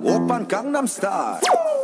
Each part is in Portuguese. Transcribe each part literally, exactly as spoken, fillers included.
Oppan Gangnam Style.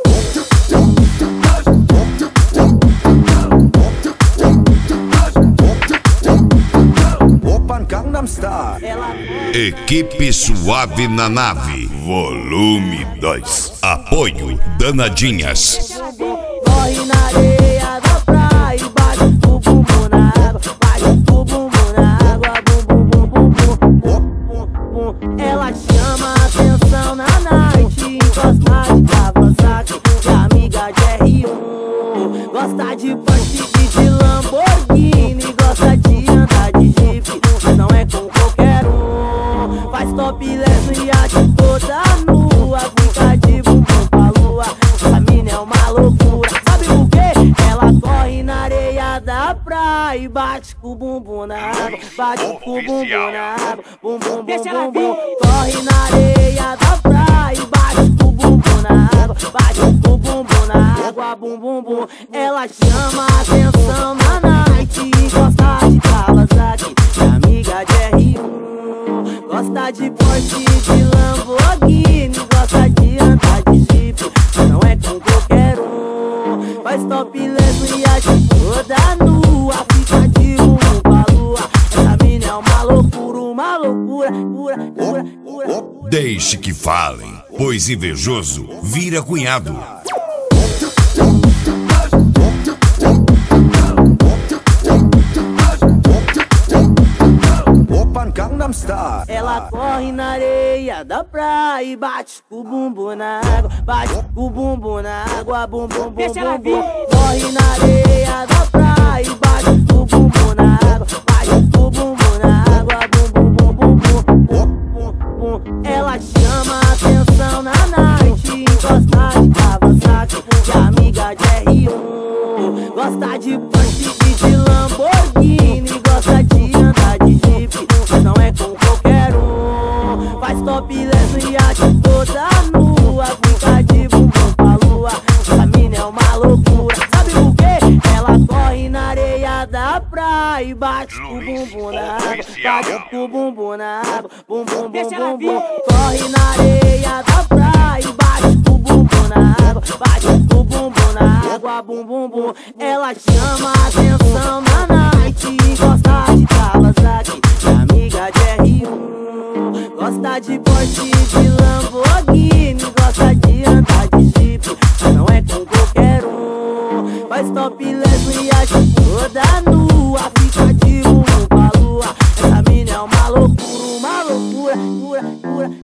Oppan Gangnam Style. Equipe Suave na Nave, volume dois. Apoio Danadinhas. Corre na areia da praia e bate o bumbum na água, bate o bumbum na água, bum bum bum bum bum bum bum. Ela chama a atenção na night, gosta de Kawasaki, de amiga de R um, gosta de Porsche e de Lamborghini, gosta de andar de Jeep, mas não é com qualquer um. Faz topless no iate toda nua, fica de bumbum pra lua, essa mina é uma loucura. Corre na areia da praia e bate com o bumbum na água, bate com o bumbum na água, bum bum bum bum bum. Corre na areia da praia e bate com o bumbum na água, bate com o bumbum na água, bum bum bum. Ela chama a atenção na night, gosta de Kawasaki, de amiga de R um, gosta de Porsche e de Lamborghini, gosta de andar de Jeep, não é com qualquer um. Faz topless no iate toda nua, fica de bumbum pra lua, essa mina é uma loucura, uma loucura, pura, pura, pura, pura. Deixe que falem, pois invejoso vira cunhado. Oppan Gangnam Style. Ela corre na areia da praia e bate com o bumbum na água, bate com o bumbum na água, bum bum bum bum bum. Corre na areia da praia e bate com o bumbum na água, bate com o bumbum na água, bum bum bum bum bum. Ela chama a atenção na night, gosta de Kawasaki, de amiga de R um, gosta de Porsche e de Lamborghini, gosta de andar de Jeep, mas não é com qualquer um. Faz topless no iate toda nua, fica de bumbum pra lua, essa mina é uma loucura. Sabe por quê? Ela corre na areia da praia e bate com o bumbum na água, bate com o bumbum na água, bum bum bum bum bum. Corre na areia da praia e bate com o bumbum na água, bate com o bumbum na água, bum bum bum. Ela chama a atenção na night, gosta de Kawasaki, de amiga de R um, gosta de Porsche e de Lamborghini, gosta de andar de Jeep, mas não é com qualquer um. Faz topless no iate toda nua, fica de bumbum